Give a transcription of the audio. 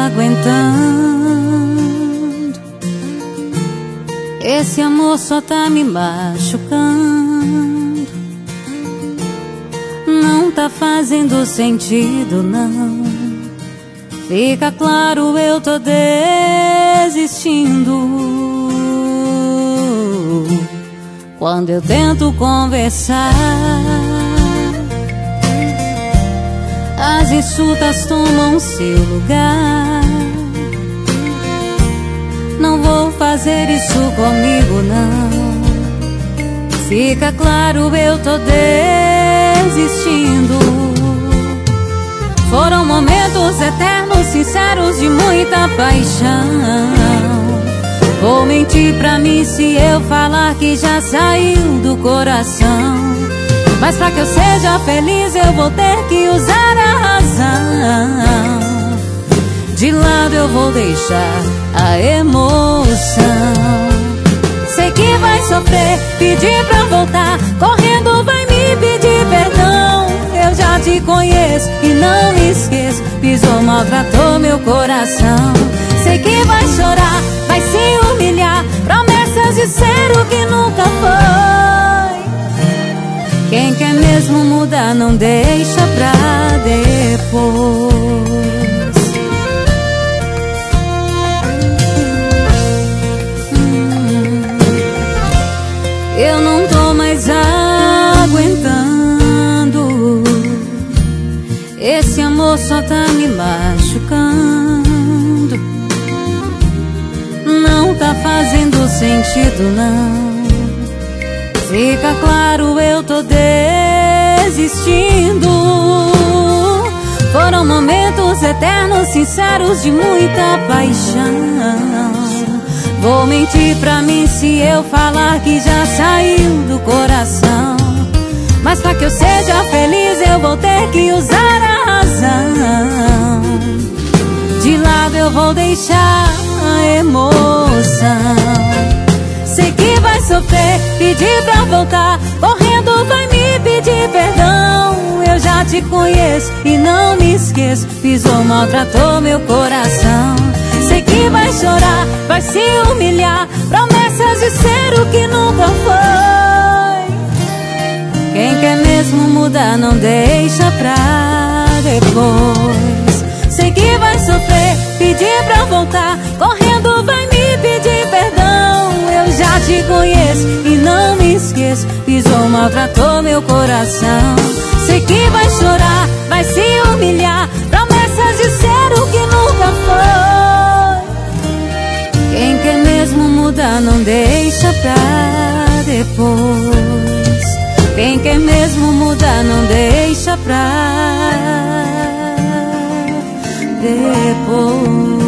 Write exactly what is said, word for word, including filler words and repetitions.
aguentando. Esse amor só tá me machucando. Não tá fazendo sentido, não. Fica claro, eu tô desistindo. Quando eu tento conversar, as insultas tomam seu lugar. Não vou fazer isso comigo, não. Fica claro, eu tô desistindo. Foram momentos eternos, sinceros, de muita paixão. Vou mentir pra mim se eu falar que já saiu do coração. Mas pra que eu seja feliz eu vou ter que usar a razão. De lado eu vou deixar a emoção. Sei que vai sofrer, pedir pra voltar, correndo vai me pedir perdão. Eu já te conheço e não me esqueço. Pisou, maltratou meu coração. Sei que vai chorar, vai se humilhar, promessas de ser o que nunca foi. Quem quer mesmo mudar não deixa pra depois. hum, Eu não tô mais aguentando. Esse amor só tá me machucando. Não tá fazendo sentido, não. Fica claro, eu tô desistindo. Foram momentos eternos, sinceros, de muita paixão. Vou mentir pra mim se eu falar que já saiu do coração. Mas pra que eu seja feliz eu vou ter que usar a razão. De lado eu vou deixar a emoção. Sei que vai sofrer, pedir pra voltar, correndo vai me pedir perdão. Eu já te conheço e não me esqueço. Pisou, maltratou meu coração. Sei que vai chorar, vai se humilhar, promessas de ser o que nunca foi. Quem quer mesmo mudar não deixa pra depois. Sei que vai sofrer, pedir pra voltar, correndo vai me pedir perdão. Eu já te conheço e não me esqueço. Pisou, maltratou meu coração. Sei que vai chorar, vai se humilhar, promessas de ser o que nunca foi. Quem quer mesmo mudar não deixa pra depois. Quem quer mesmo mudar não deixa pra depois.